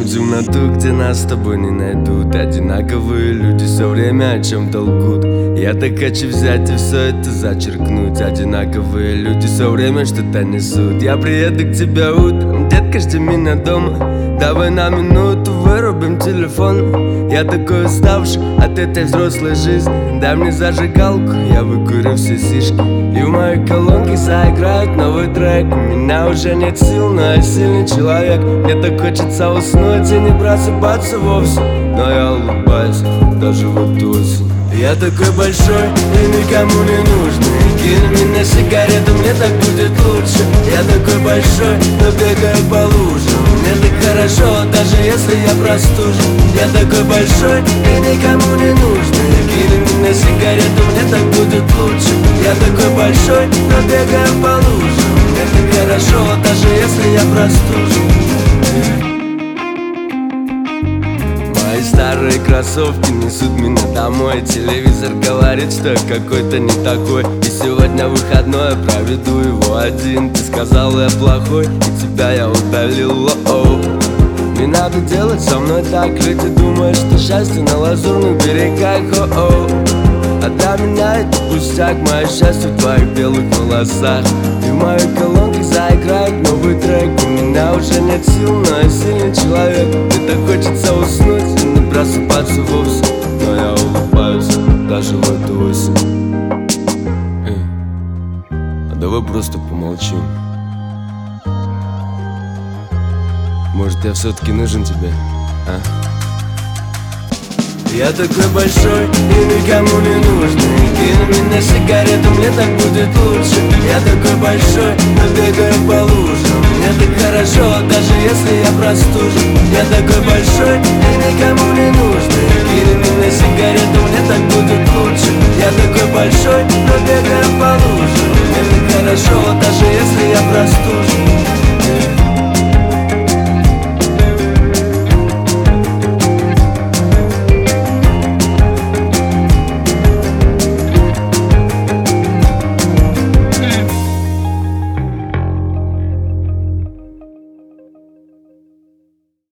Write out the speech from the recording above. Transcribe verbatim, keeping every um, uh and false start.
в темноту, где нас с тобой не найдут. Одинаковые люди все время о чем толкут. Я так хочу взять и все это зачеркнуть. Одинаковые люди все время что-то несут. Я приеду к тебе утром, детка, жди меня дома. Давай на минуту вырубим телефон. Я такой уставший от этой взрослой жизни. Дай мне зажигалку, я выкурю все сишки. И в моей колонке заиграет новый трек. У меня уже нет сил, но я сильный человек. Мне так хочется уснуть и не просыпаться вовсе. Но я улыбаюсь, даже вот осень. Я такой большой и никому не нужный. Кинь меня сигарету, мне так будет лучше. Я такой большой, но бегаю по лужам. Мне так хорошо, даже если я простужен. Я такой большой и никому не нужный. Кинь меня сигарету, мне так будет лучше. Я такой большой, но бегаю по лужам. Мне так хорошо, даже если я простужен. Мои старые кроссовки несут меня домой. Телевизор говорит, что я какой-то не такой. И сегодня выходной, проведу его один. Ты сказал, я плохой, и тебя я удалил. О-о. Не надо делать со мной так. Люди думают, что счастье на лазурных берегах. О-о. А для меня это пустяк. Мое счастье в твоих белых волосах. И в моей колонке заиграет новый трек. У меня уже нет сил, но я сильный человек. Мне так хочется уснуть и не просыпаться вовсе. Но я улыбаюсь, даже в эту осень. Эй, а давай просто помолчим. Может, я все-таки нужен тебе, а? Я такой большой и никому не нужный. Кинь меня сигарету, мне так будет лучше. Я такой большой, но бегаю по лужам. Мне так хорошо, даже если я простужен. Я такой большой и никому не нужный. Кинь меня сигарету, мне так будет лучше. Я такой большой, но бегаю по лужам. Мне так хорошо,